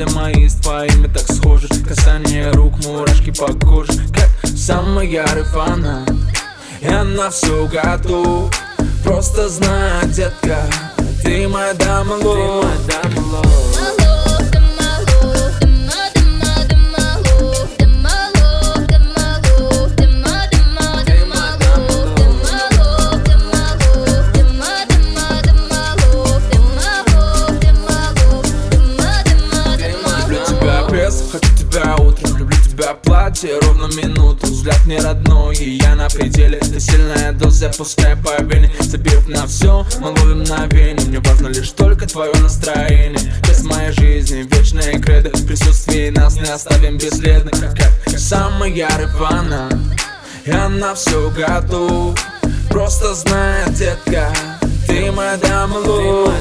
мысли мои с твоими так схожи. Касание рук, мурашки по коже, как самый ярый фанат. Я на все готов, просто знай, детка, ты моя дама лов. Хочу тебя утром, люблю тебя платье ровно минуту. Взгляд не родной, и я на пределе. Ты сильная доза, пускай по вене. Забив на все, мы ловим мгновение. Мне важно лишь только твое настроение. Часть моей жизни, вечные кредо. В присутствии нас не оставим бесследно. Как самый ярый фанат, я на все готов. Просто знай, детка, ты моя дама лов.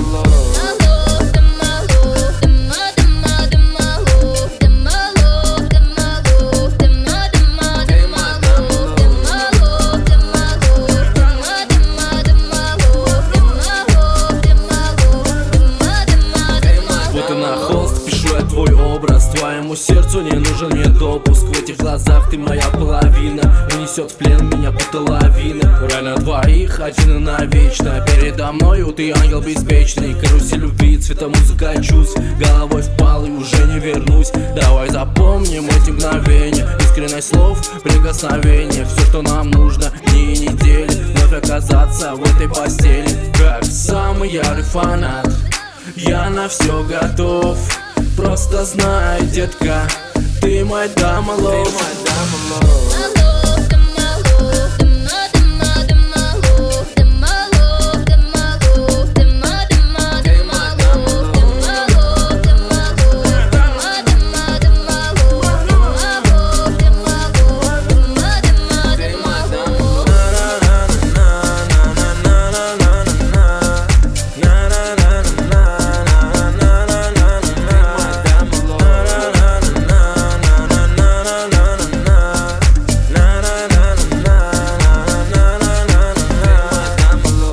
Твоему сердцу не нужен мне допуск. В этих глазах ты моя половина. Унесет в плен меня будто лавина. Рай на двоих, один и навечно. Передо мною ты ангел беспечный. Карусель любви, цвета музыка чувств. Головой впал и уже не вернусь. Давай запомним эти мгновения. Искренность слов, прикосновения. Все, что нам нужно, дни и недели. Вновь оказаться в этой постели. Как самый ярый фанат, я на все готов. Просто знай, детка, ты моя дама лов.